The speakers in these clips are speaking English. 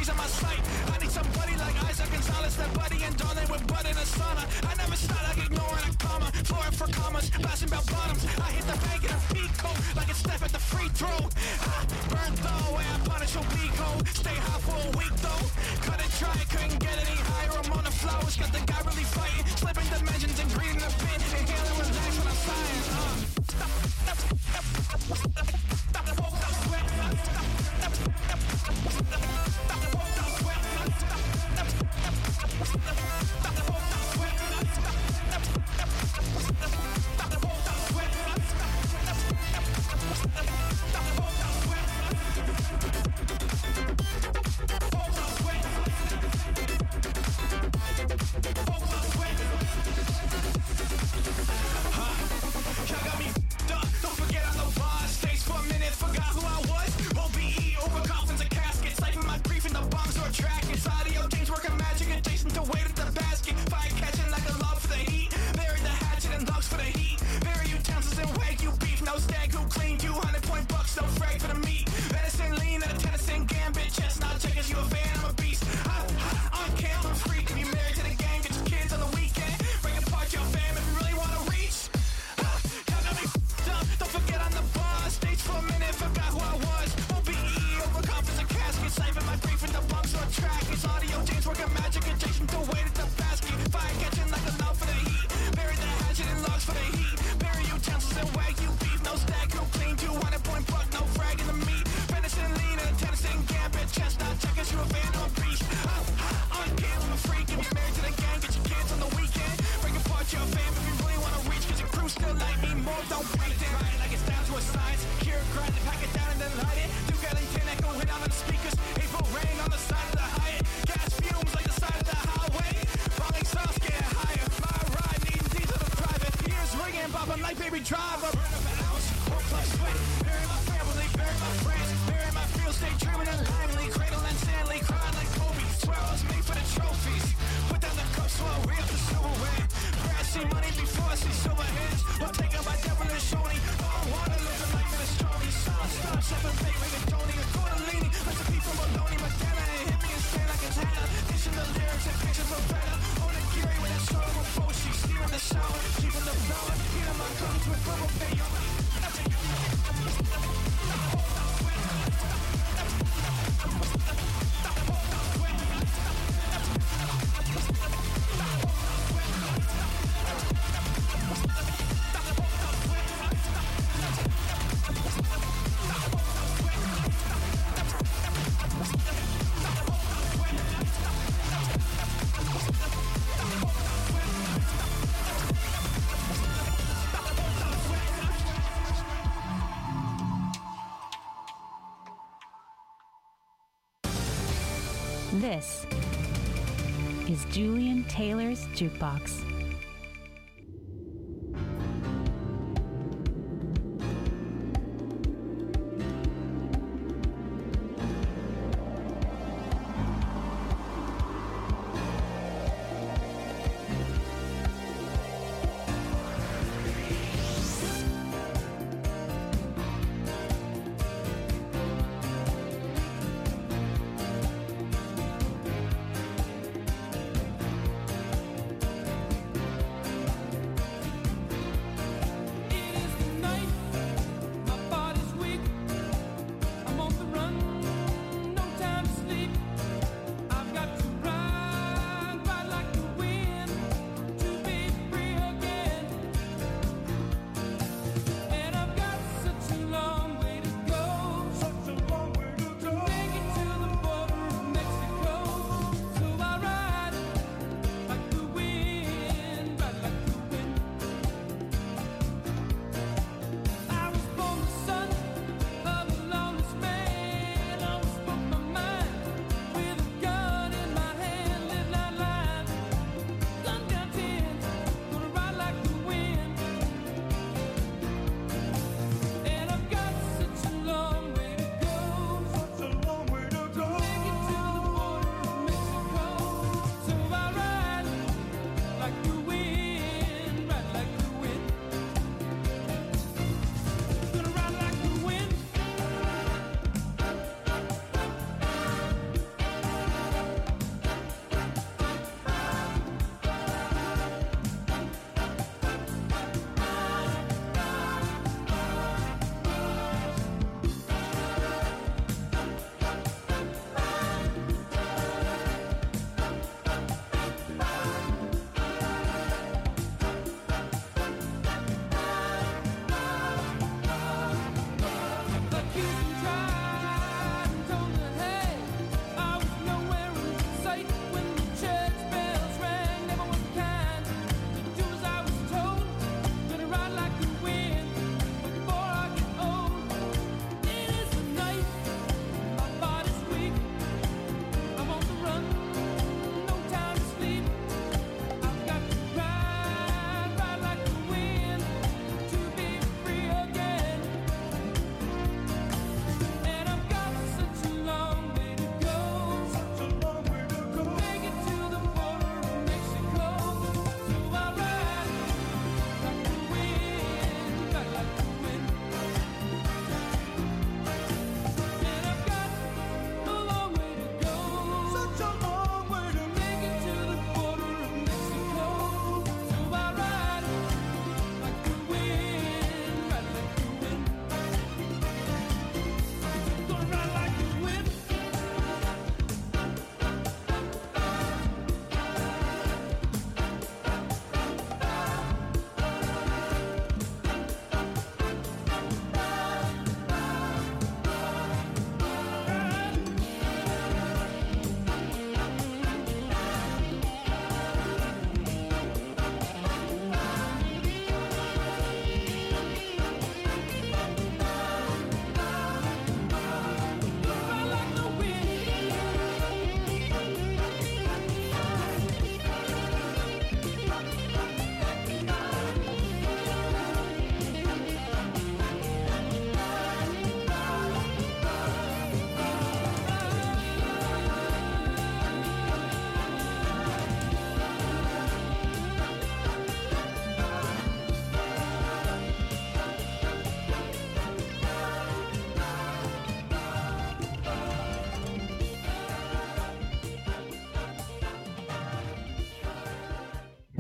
trees in my sight. I need somebody like Isaac Gonzalez, that buddy and darling with butt in a sauna. I never start, like ignoring a comma, flooring for commas, blasting about bottoms. I hit the bank in a peacoat, like it's Steph at the free throw. Burnt though, where I punish a weak hoe. Stay high for a week though. Cut it dry, couldn't get any higher. I'm on the flowers, got the guy really fighting. Slipping dimensions and breathing the pin. Inhaling relax when I'm sighing. This is Julian Taylor's Jukebox.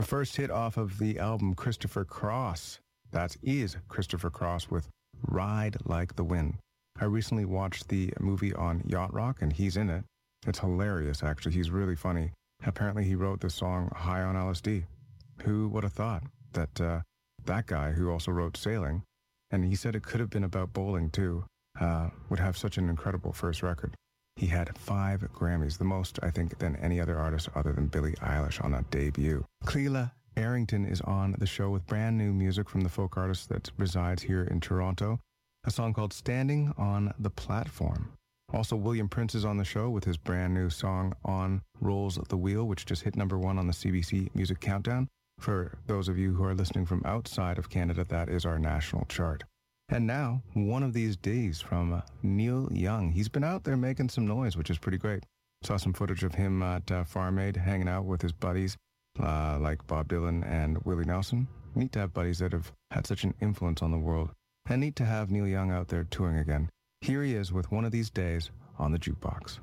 first hit off of the album Christopher Cross. That is Christopher Cross with Ride Like the Wind. I recently watched the movie on Yacht Rock, and he's in it. It's hilarious, actually. He's really funny. Apparently, he wrote the song High on LSD. Who would have thought that that guy, who also wrote Sailing, and he said it could have been about bowling too, would have such an incredible first record. He had 5 Grammys, the most, I think, than any other artist other than Billie Eilish on that debut. Cleela Arrington is on the show with brand new music from the folk artist that resides here in Toronto, a song called Standing on the Platform. Also, William Prince is on the show with his brand new song On Rolls the Wheel, which just hit number 1 on the CBC Music Countdown. For those of you who are listening from outside of Canada, that is our national chart. And now, One of These Days from Neil Young. He's been out there making some noise, which is pretty great. Saw some footage of him at Farm Aid hanging out with his buddies like Bob Dylan and Willie Nelson. Neat to have buddies that have had such an influence on the world. And neat to have Neil Young out there touring again. Here he is with One of These Days on the Jukebox.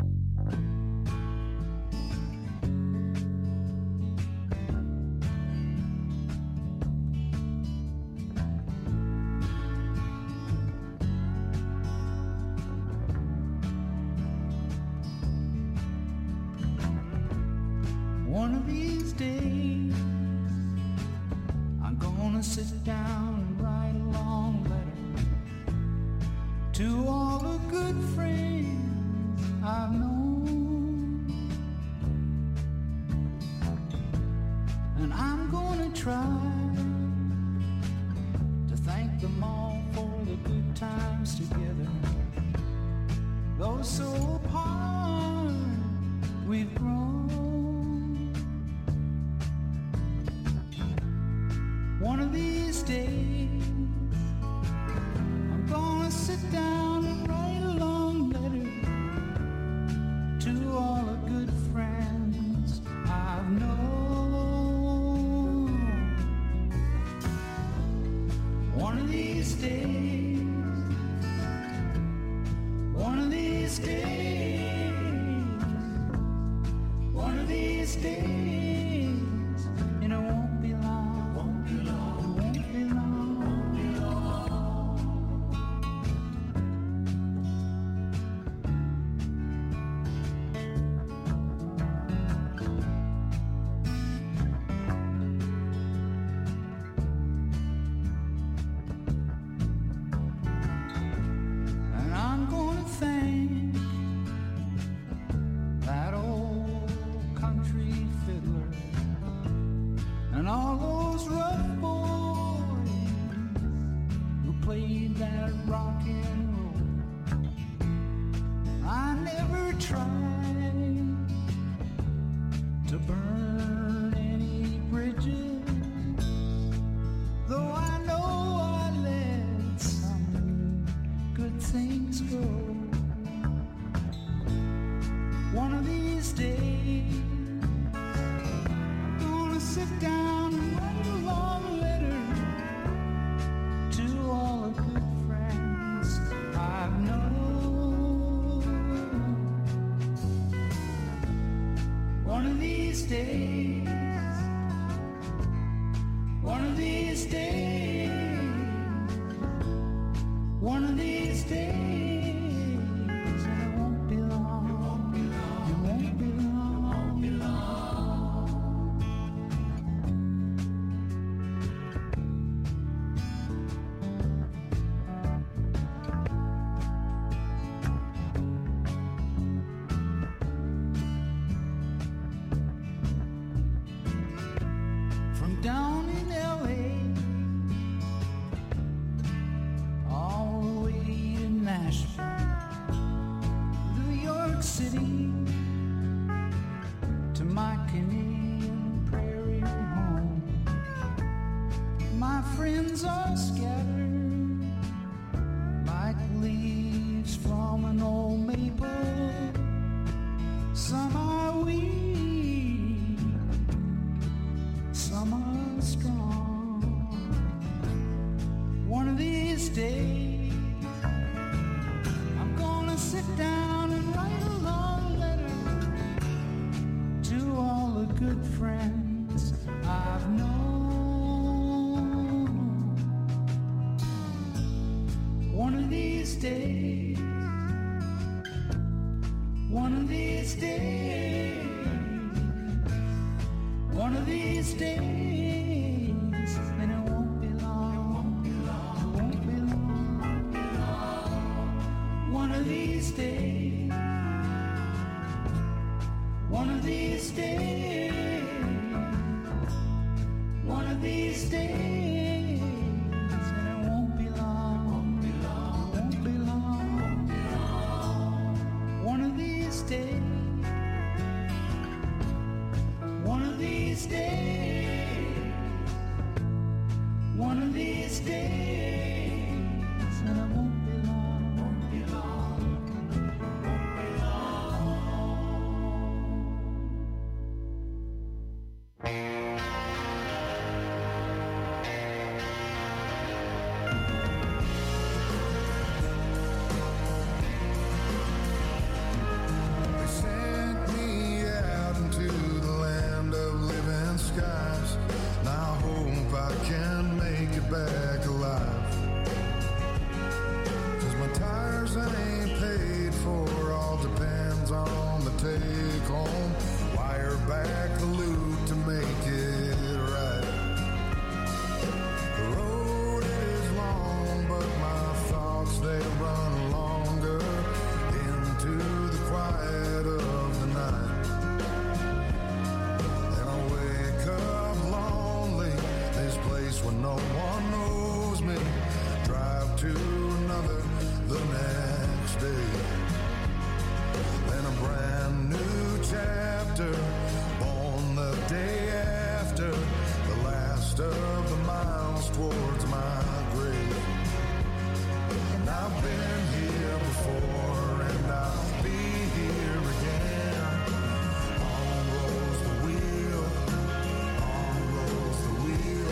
One of these days, I'm gonna sit down and write a long letter to all the good friends I've known. And I'm gonna try to thank them all for the good times together. Though so apart we've grown. One of these days, I'm gonna sit down and write a long letter to all the good friends I've known. One of these days, one of these days, one of these days, and it won't be long. Friends One of these days, one of these days, and it won't be long, won't be long. One of these days, one of these days, one of these days, and it won't be long, won't be long. One of these days, one of these days, one of these days, and it won't be long, won't be long, won't be They sent me out into the land of living skies, and I hope I can make it back alive. 'Cause my tires ain't paid for, all depends on the take home. Wire back the loot to make it right. The road is long, but my thoughts, they run longer into the quiet of the night. And I wake up lonely, this place where no one knows me. Drive to another the next day. Then a brand new chapter, born the day after, the last of the miles towards my grave. And I've been here before, and I'll be here again. On rolls the wheel, on rolls the wheel.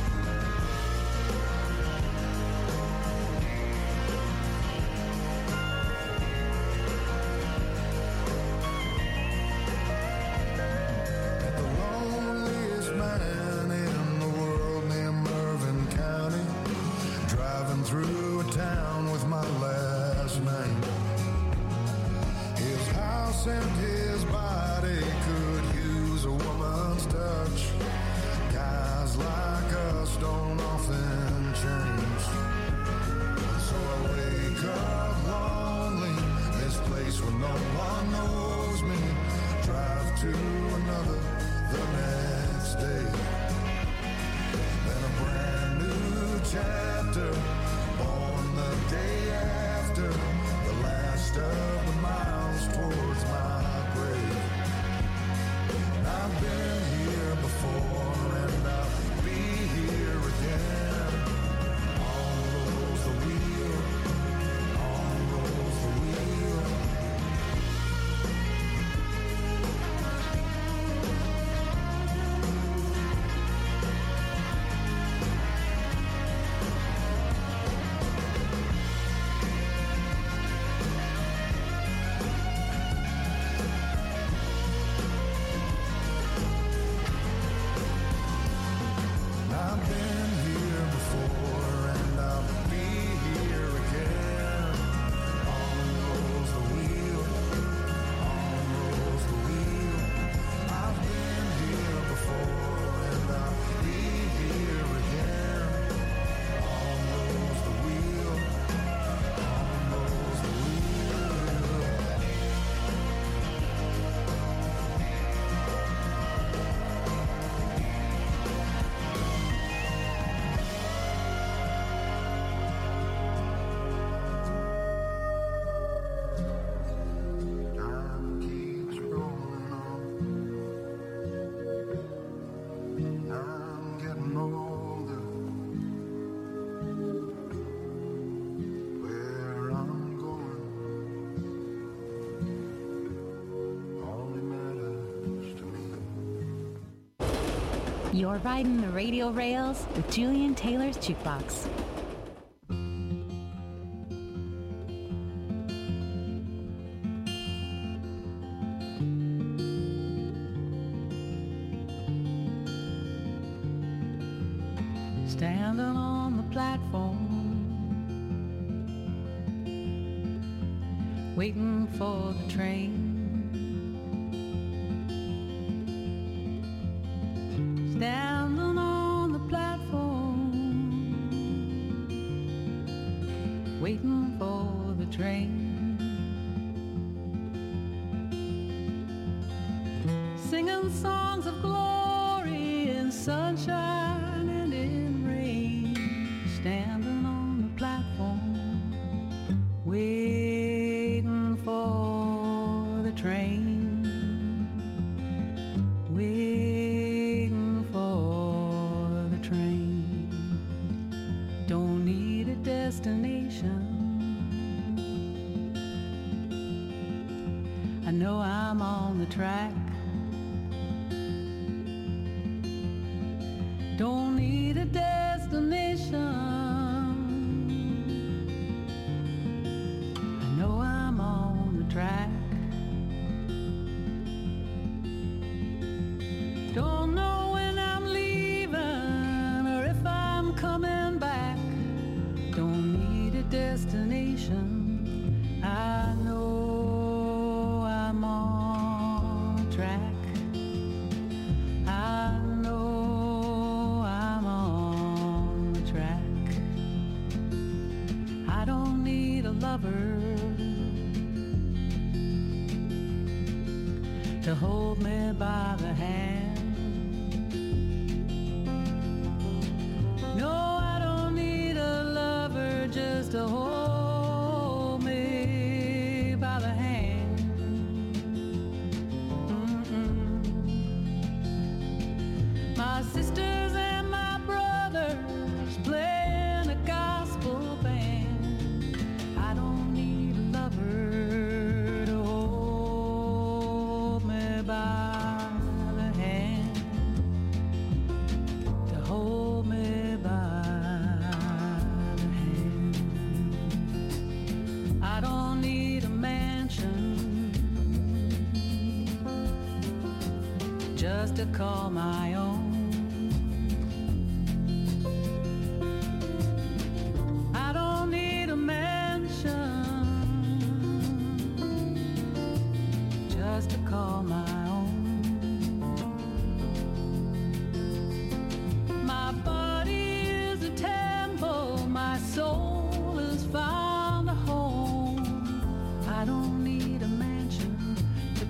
The loneliest man in the world near Mervyn County, driving through a town with my last name. His house and his body could use a woman's touch. Guys like us don't often change. So I wake up lonely, this place where no one knows me. Drive to another the next day. Then a brand new chapter, born the day after, the last of the miles towards my grave. And I've been here before, and I'll be here again. On rolls the wheel, on rolls the wheel. I've been here before, and I'll be here again. On rolls the wheel, on rolls the wheel. I've been here before, and I'll be here again. On rolls the wheel, on rolls the wheel. Time keeps rolling on. I'm getting older. Where I'm going only matters to me. You're riding the radio rails with Julian Taylor's Jukebox. Standing on the platform, waiting for the train. singing songs of glory in sunshine and in rain, standing on the platform, waiting for the train, waiting for the train. Don't need a destination. I know I'm on the track. Don't need a destination. I know I'm on the track. Don't know when I'm leaving or if I'm coming back. Don't need a destination. I know I'm on the track. I know I'm on the track. I don't need a lover to hold me by the hand. No, I don't need a lover just to hold me by the hand. My sisters and my brothers playing a gospel band. I don't need a lover to hold me by the hand, to hold me by the hand. I don't need a mansion just to call my own. I don't need a mansion just to call my own. My body is a temple, my soul has found a home. I don't need a mansion to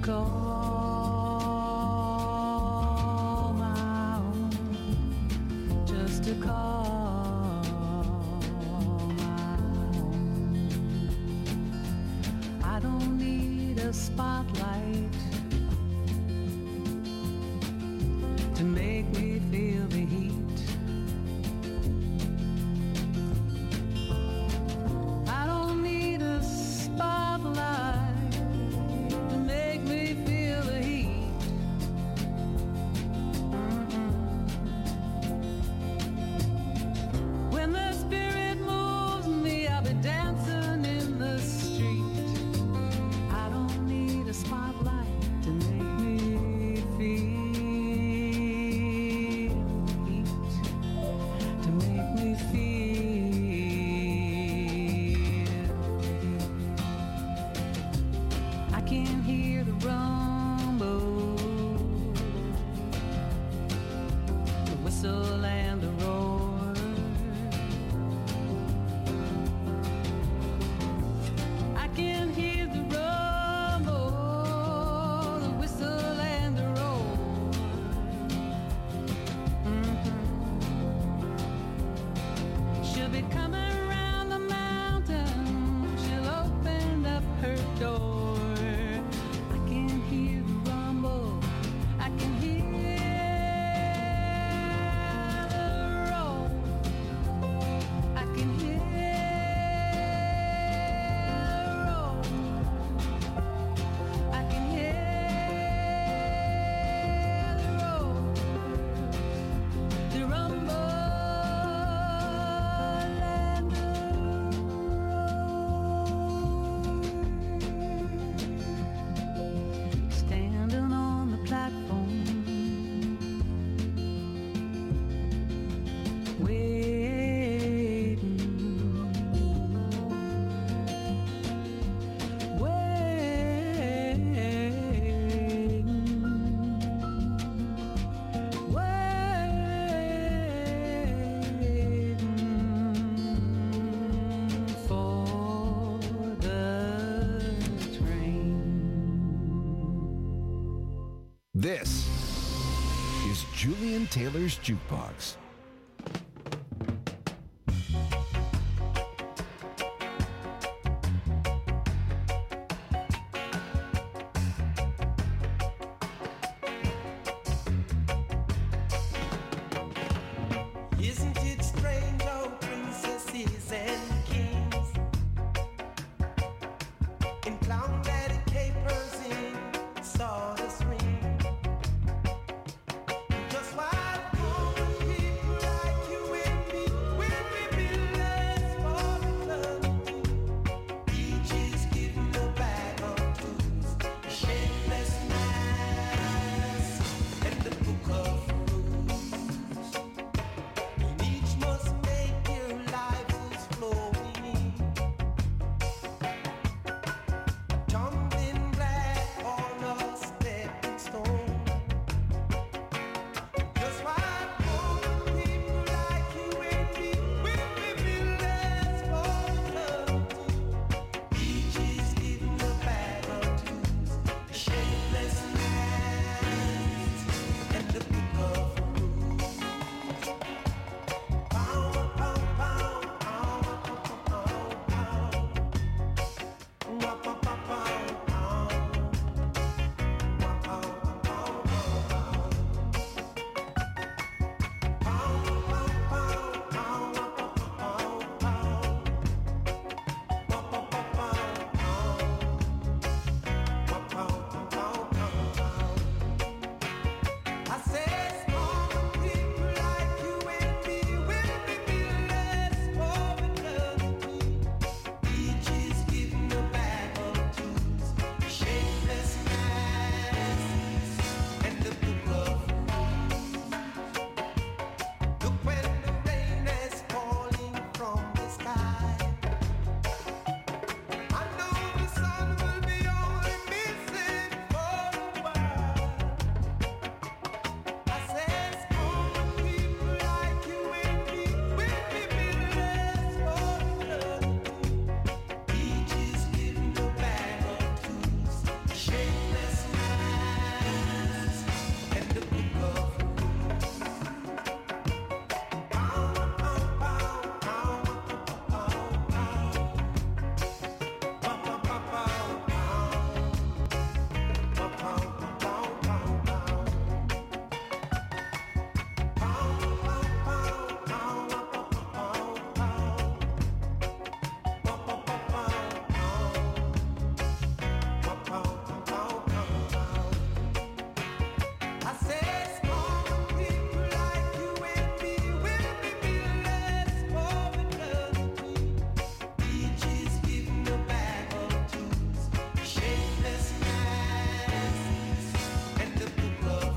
call my own, just to call my own. I don't need a spotlight to make me feel the heat. I don't need a spotlight to make me feel the heat. When the spirit moves me, I'll be dancing in the street. I don't need a spotlight to make me feel heat, to make me feel heat. I can hear the rumble, the whistle and the roar. I can hear the rumble, the whistle and the roar. She'll be coming around the mountain. She'll open up her door. This is Julian Taylor's Jukebox. Isn't it strange how princesses and kings in clown-headed capers in sawdust ring? Just why common people like you and me will be less for eternity? Each is given a bag of tools, a shapeless mask, and the book of each must make your lives flowing, tumbling black on a stepping stone. Just why common people like you and me will be less for eternity? Each is given a bag of tools, a shapeless mask, and the book of I say common people like you and me will be less for eternity. Each is given a bag of tools, shapeless masks, and the book of rules. Look when the rain is falling from the sky. I know the sun will be only missing for a while. I says common people like you and me will be less for eternity. Each is given a bag of tools, a shapeless mask, and the book of I says common people like you and me will be less for eternity. Each is given a bag of tools, shapeless masks, and the book of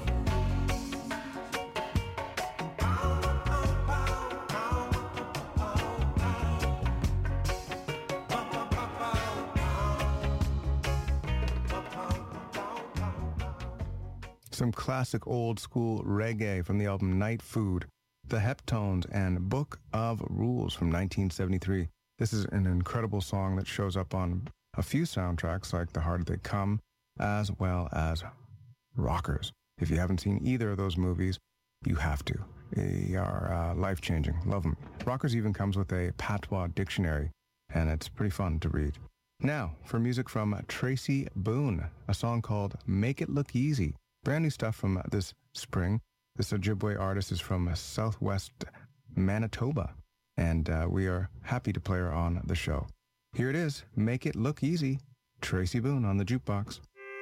Some classic old school reggae from the album Night Food, The Heptones, and Book of Rules from 1973. This is an incredible song that shows up on a few soundtracks like The Harder They Come, as well as Rockers. If you haven't seen either of those movies, you have to. They are life-changing. Love them. Rockers even comes with a patois dictionary, and it's pretty fun to read. Now, for music from Tracy Boone, a song called Make It Look Easy. Brand new stuff from this spring. This Ojibwe artist is from southwest Manitoba, and we are happy to play her on the show. Here it is, Make It Look Easy, Tracy Boone on the Jukebox.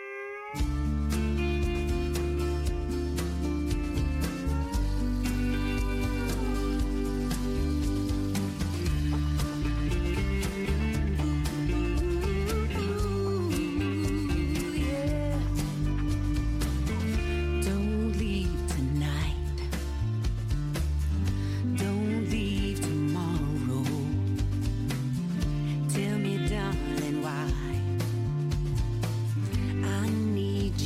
Don't leave tonight. Don't leave tomorrow. Tell me, darling, why? I need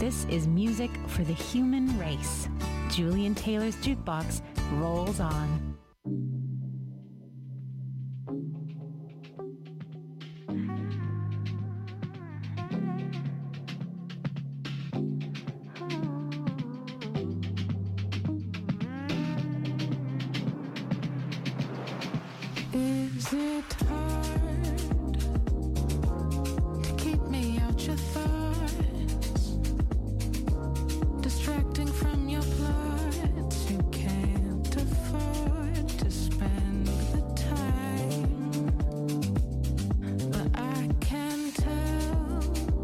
This is music for the human race. Julian Taylor's Jukebox rolls on. Is it hard to keep me out your thoughts? Distracting from your plots, you can't afford to spend the time. But I can tell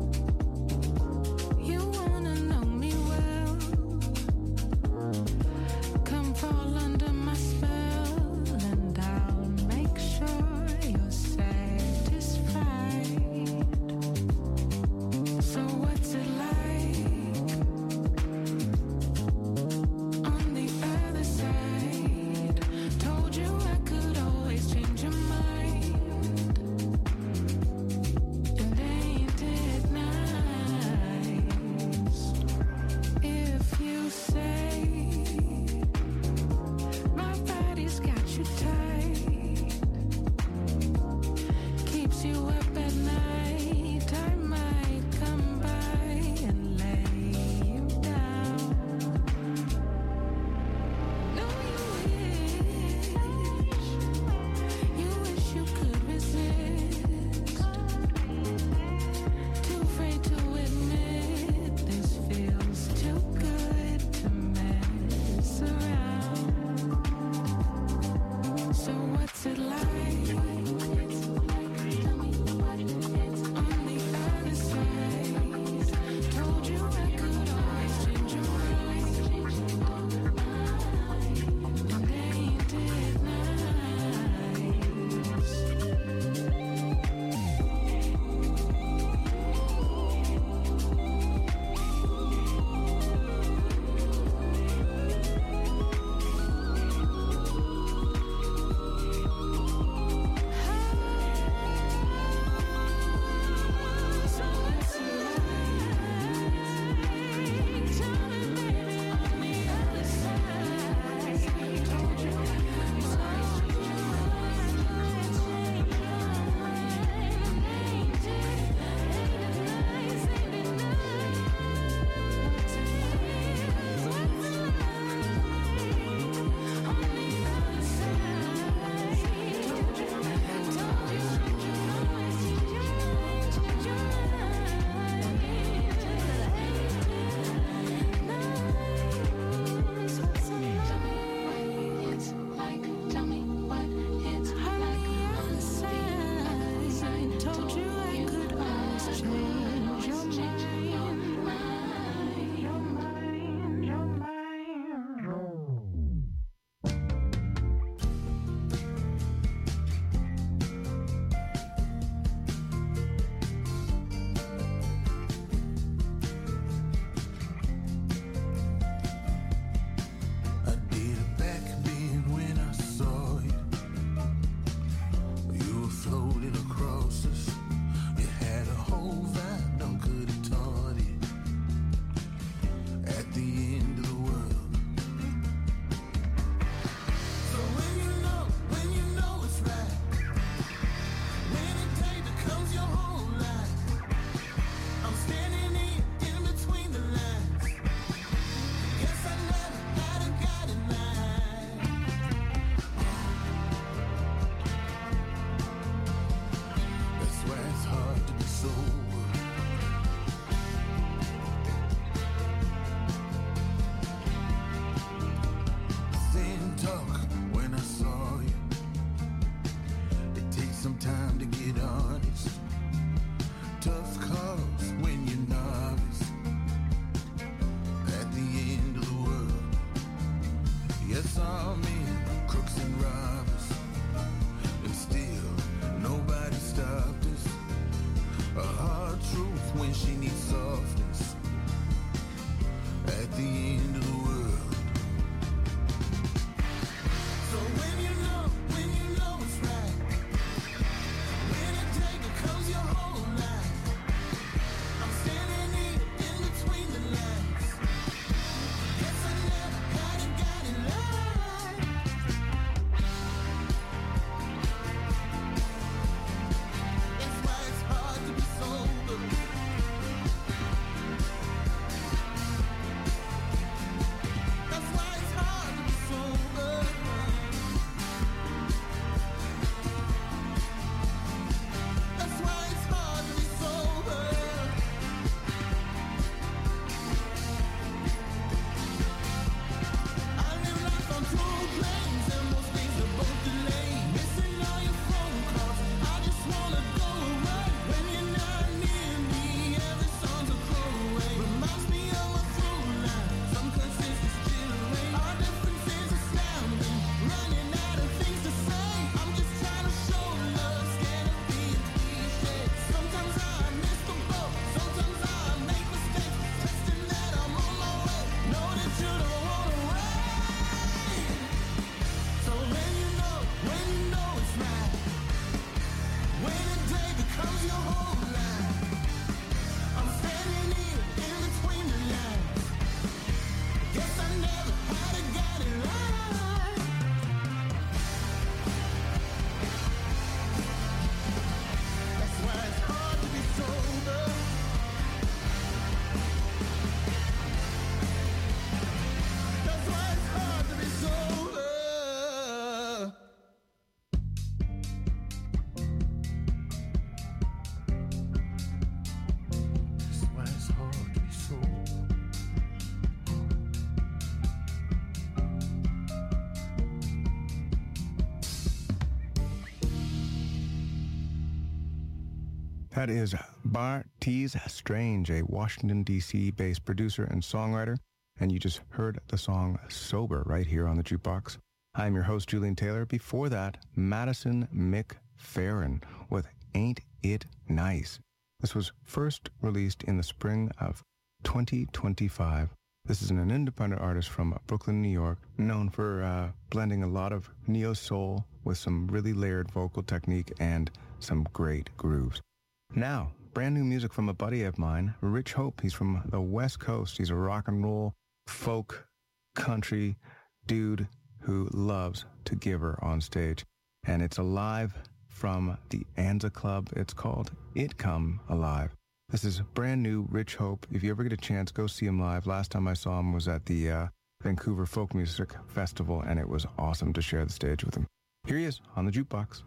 you wanna know me well. Come fall under my spell and I'll make sure you're satisfied. So what's it like on the other side? Told you I could always change your mind. And ain't it nice if you say my body's got you tight, keeps you up at night? I might come by and lay you down. No, you wish you could resist. Too afraid to admit this feels too good to mess around. So what's it like? Tell me what it's on the other side. Told you I could always change your mind. And ain't it nice? So what's it like? Tell me, baby, on the other side. Told you I could always change your mind. Ain't it nice? Ain't it nice? What's it like on the other side? Told you I could always change your mind. Change your mind, change your mind. Nice. What's it like? Tell me what it's like on the other side. Told you I could always change your mind. Your mind, your mind. I did a back bend when I saw you. You were floating across us. You had a whole vibe, no could have taught it. At the end of the world. So when you know it's right. When a day becomes your whole life. I'm standing in between the lines. Guess I never had a guiding line. That's why it's hard to be sober. Thin talk when I saw you. It takes some time to get honest. Tough calls when you're novice. At the end of the world. Yes, I'm in crooks and robbers. And still, nobody stopped us. A hard truth when she needs softness. At the end of the world. So when you know it's right. When a day becomes your whole life. I'm standing in between the lines. That is Bartees Strange, a Washington, D.C. based producer and songwriter, and you just heard the song Sober right here on the Jukebox. I'm your host, Julian Taylor. Before that, Madison McFerrin with Ain't It Nice. This was first released in the spring of 2025. This is an independent artist from Brooklyn, New York, known for blending a lot of neo-soul with some really layered vocal technique and some great grooves. Now, brand new music from a buddy of mine, Rich Hope. He's from the West Coast. He's a rock and roll, folk, country dude who loves to give her on stage. And it's alive from the Anza Club. It's called It Come Alive. This is brand new Rich Hope. If you ever get a chance, go see him live. Last time I saw him was at the Vancouver Folk Music Festival, and it was awesome to share the stage with him. Here he is on the Jukebox.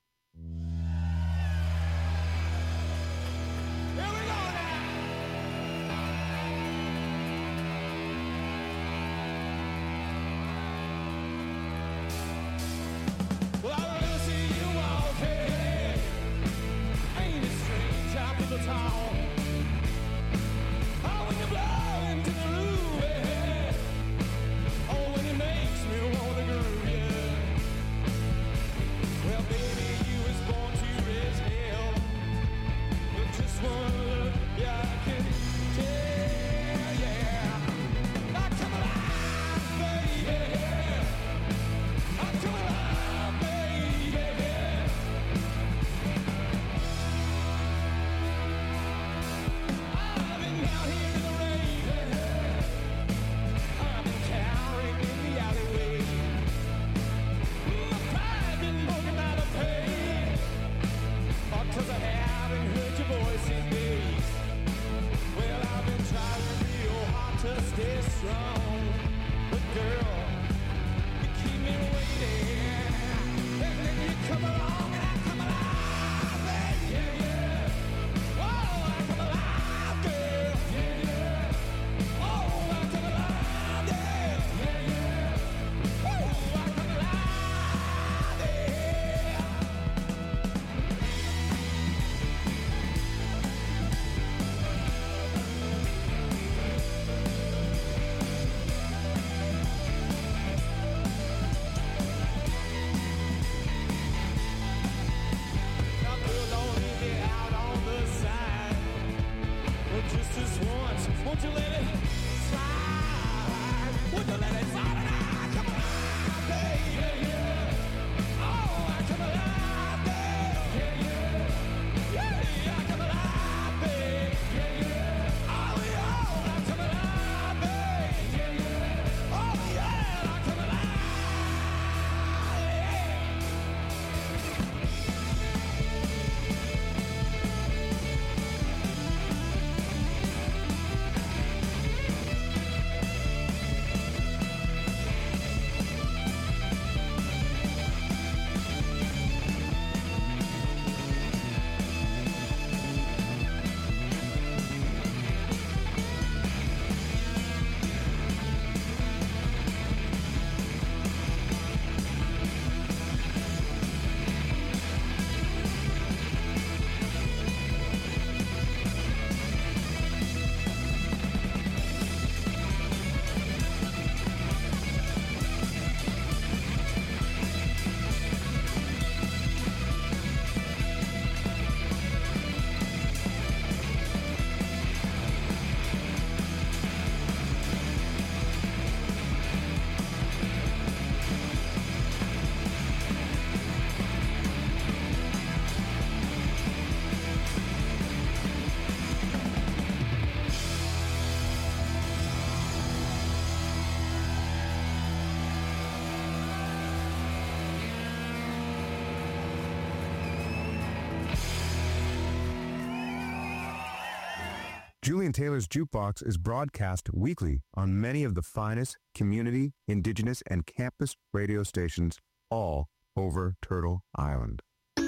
Julian Taylor's Jukebox is broadcast weekly on many of the finest community, indigenous, and campus radio stations all over Turtle Island.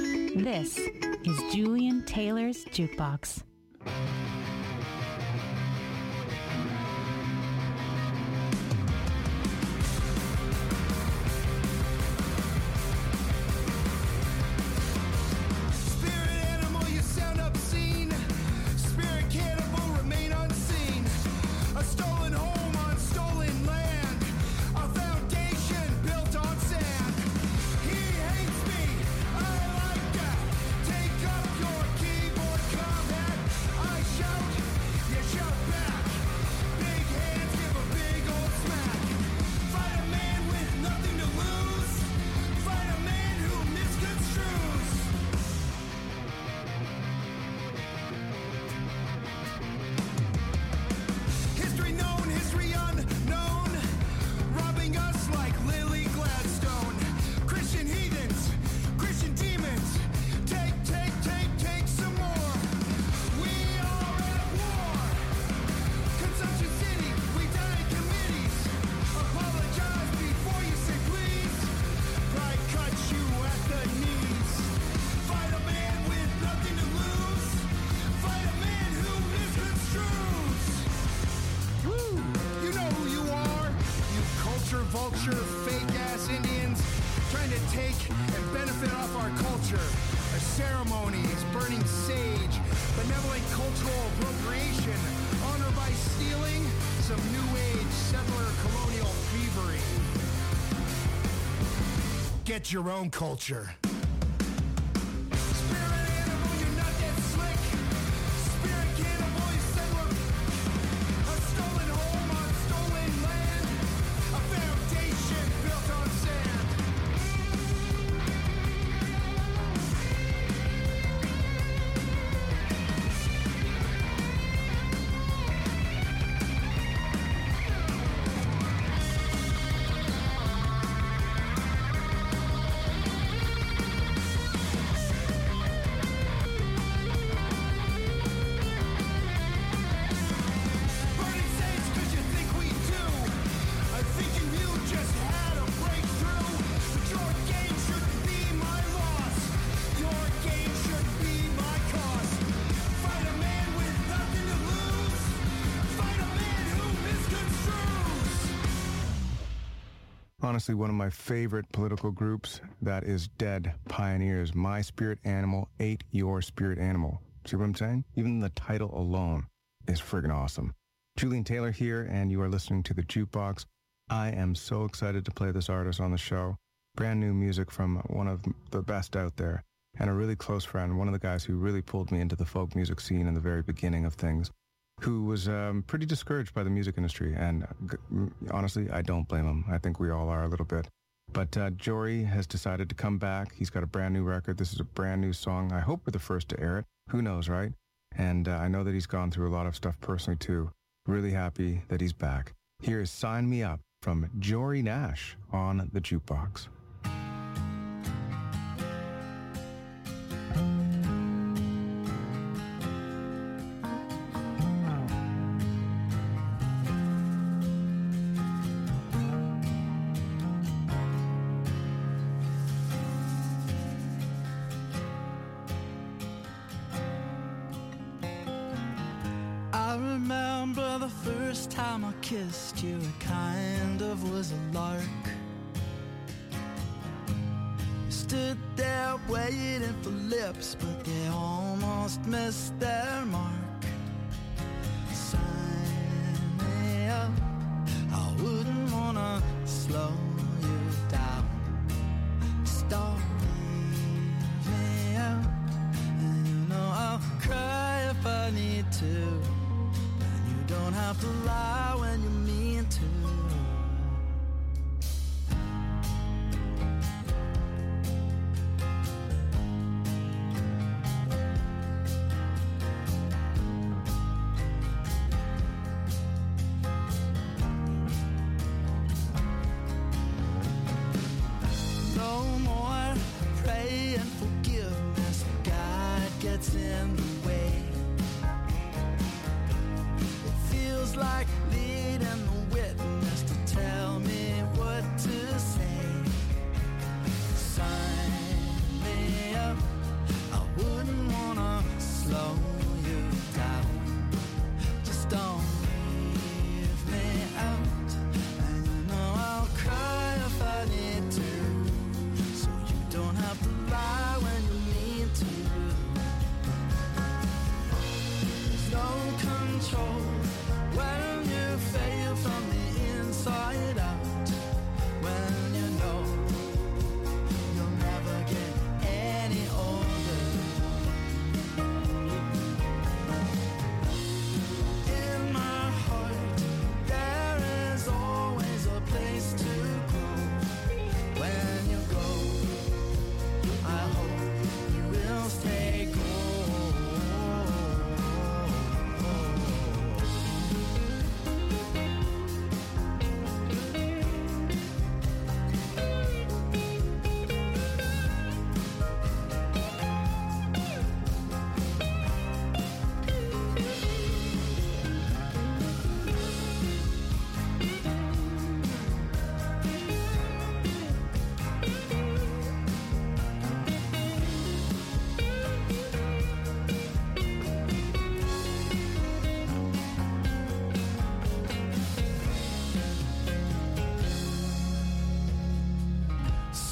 This is Julian Taylor's Jukebox. Spirit animal, you sound obscene. vulture, fake-ass Indians trying to take and benefit off our culture. Our ceremonies, burning sage, benevolent cultural appropriation, honor by stealing some new age settler colonial thievery. Get your own culture. Spirit animal, you're not that slick. Spirit cannibal, you settler. A stolen home on stolen land. A foundation built on sand. Honestly, one of my favorite political groups that is Dead Pioneers. My spirit animal ate your spirit animal. See what I'm saying? Even the title alone is friggin' awesome. Julian Taylor here, and you are listening to The Jukebox. I am so excited to play this artist on the show. Brand new music from one of the best out there, and a really close friend, one of the guys who really pulled me into the folk music scene in the very beginning of things, who was pretty discouraged by the music industry, and honestly, I don't blame him. I think we all are a little bit. But Jory has decided to come back. He's got a brand new record. This is a brand new song. I hope we're the first to air it. Who knows, right? And I know that he's gone through a lot of stuff personally, too. Really happy that he's back. Here is Sign Me Up from Jory Nash on The Jukebox. I remember the first time I kissed you, it kind of was a lark. You stood there waiting for lips, but they almost missed their mark. Sign me up, I wouldn't wanna slow you down. Start leave me out, and you know I'll cry if I need to. Don't have to lie when you mean to. No more praying forgiveness, God gets in the way. Like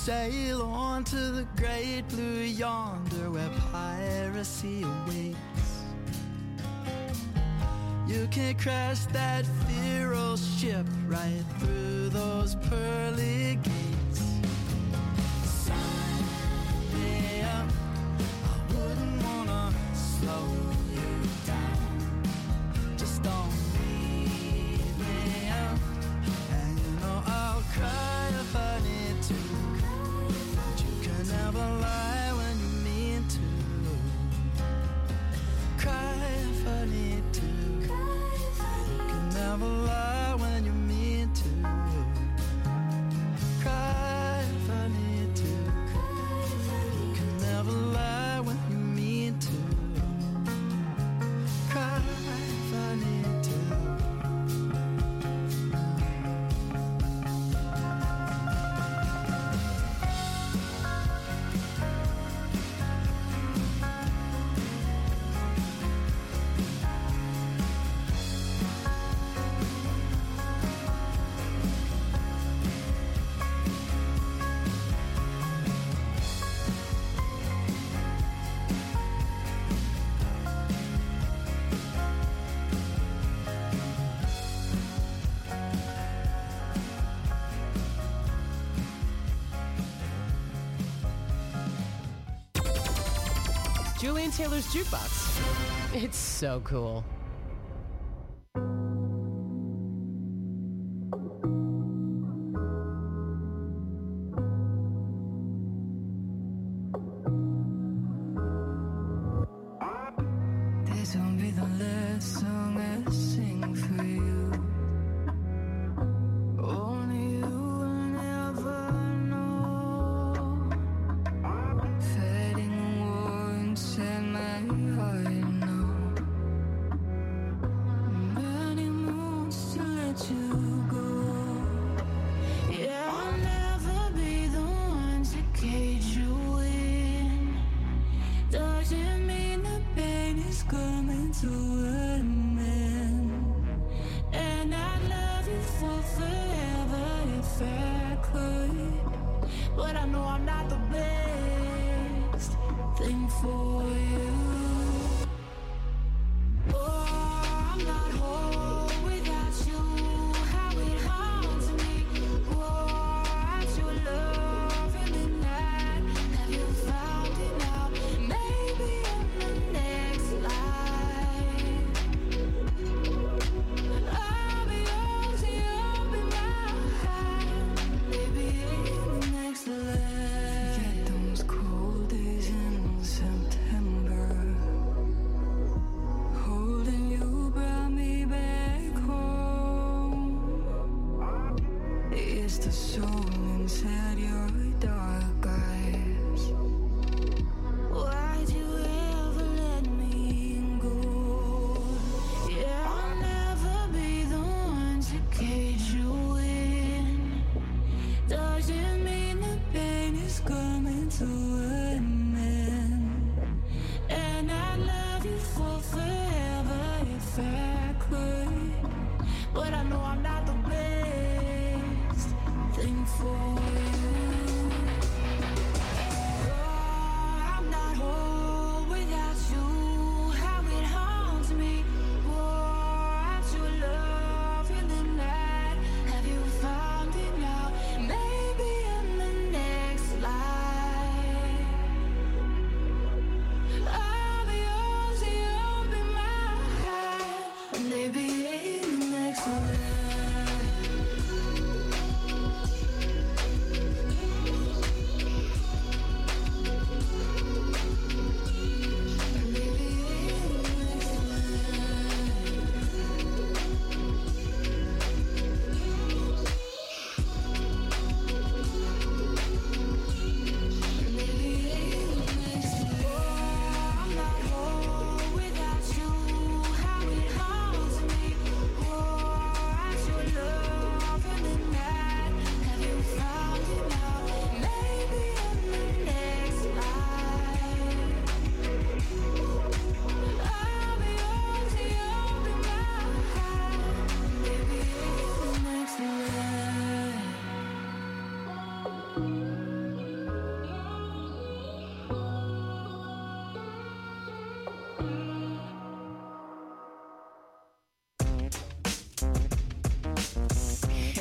sail on to the great blue yonder where piracy awaits. You can crash that feral ship right through those pearly gates. Sign me up, I wouldn't wanna slow you down. Just don't leave me out. And you know I'll cry if I need to, but you can never lie when you mean to. Cry if I need to, you can never lie when you mean to. Cry if I need to, you can never lie when you mean to. Cry if I need to. Julian Taylor's Jukebox. It's so cool. This won't be the last song I sing for you. Only you will ever know. Fighting a war inside my heart now. Many moons to let you go. Yeah, I'll never be the one to cage you in. Doesn't mean the pain is coming to an end. And I'd love you for forever if I could. But I know I'm not the best thing for you. Oh, I'm not whole without you. How it haunts me. Oh, at your love in the night. Have you found it now? Maybe in the next life. I'll be yours and you'll be mine. Maybe in the next life. Forget those cold days in September. Holding you brought me back home. It's the soul inside your dark eyes. Why'd you ever let me go? Yeah, I'll never be the one to cage you in. Doesn't mean the pain is coming to an end. And I'd love you for forever if I could. But I know I'm not the best thing for you.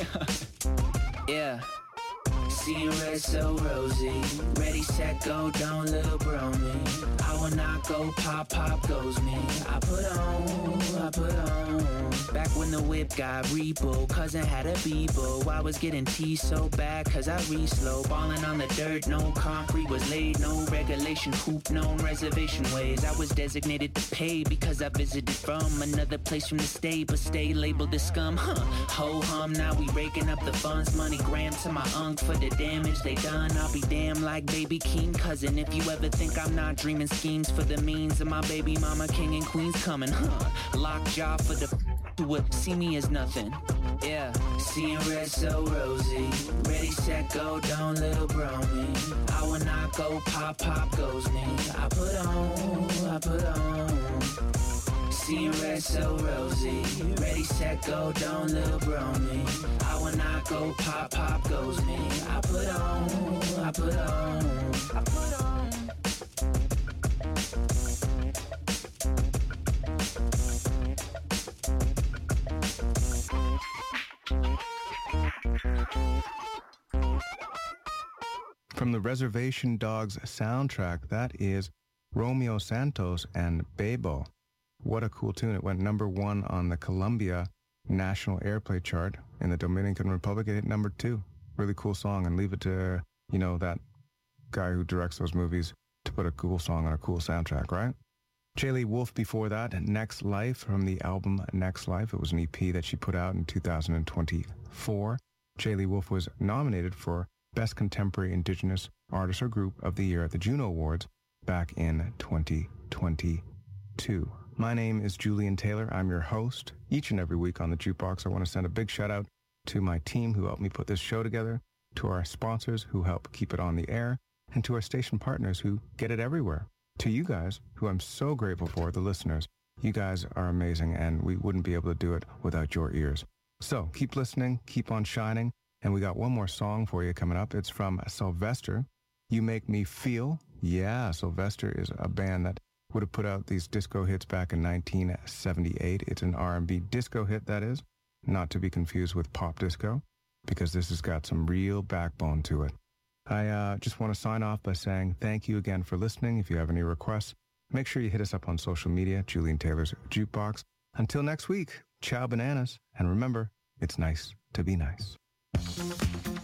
Yeah. See red so rosy. Ready, set, go, don't little bro me. I will not go, pop, pop goes me. I put on. Back when the whip got repo, cousin had a Bebo. I was getting teased so bad, cause I re-slow. Ballin' on the dirt, no concrete was laid. No regulation, hoop, no reservation ways. I was designated to pay because I visited from another place from the state, but stay labeled as scum, huh? Ho hum, now we raking up the funds. Money gram to my unk for the damage they done. I'll be damn like baby king cousin if you ever think I'm not dreaming schemes for the means of my baby mama king and queens coming, huh? Lockjaw for the who would see me as nothing. Yeah, seeing red so rosy. Ready, set, go, don't little bro me. I will not go, pop, pop goes me. I put on. Seeing red so rosy. Ready, set, go, don't little bro me. I will not go, pop, pop goes me. I put on. From the Reservation Dogs soundtrack, that is Romeo Santos and Bebo. What a cool tune. It went #1 on the Colombia National Airplay chart. In the Dominican Republic, it hit #2. Really cool song, and leave it to, that guy who directs those movies to put a cool song on a cool soundtrack, right? Jaylee Wolf before that, Next Life, from the album Next Life. It was an EP that she put out in 2024. Jaylee Wolf was nominated for Best Contemporary Indigenous Artist or Group of the Year at the Juno Awards back in 2022. My name is Julian Taylor. I'm your host. Each and every week on the Jukebox, I want to send a big shout out to my team who helped me put this show together, to our sponsors who help keep it on the air, and to our station partners who get it everywhere. To you guys, who I'm so grateful for, the listeners. You guys are amazing, and we wouldn't be able to do it without your ears. So keep listening, keep on shining, and we got one more song for you coming up. It's from Sylvester, You Make Me Feel. Yeah, Sylvester is a band that would have put out these disco hits back in 1978. It's an R&B disco hit, that is, not to be confused with pop disco, because this has got some real backbone to it. I just want to sign off by saying thank you again for listening. If you have any requests, make sure you hit us up on social media, Julian Taylor's Jukebox. Until next week, ciao bananas, and remember, it's nice to be nice.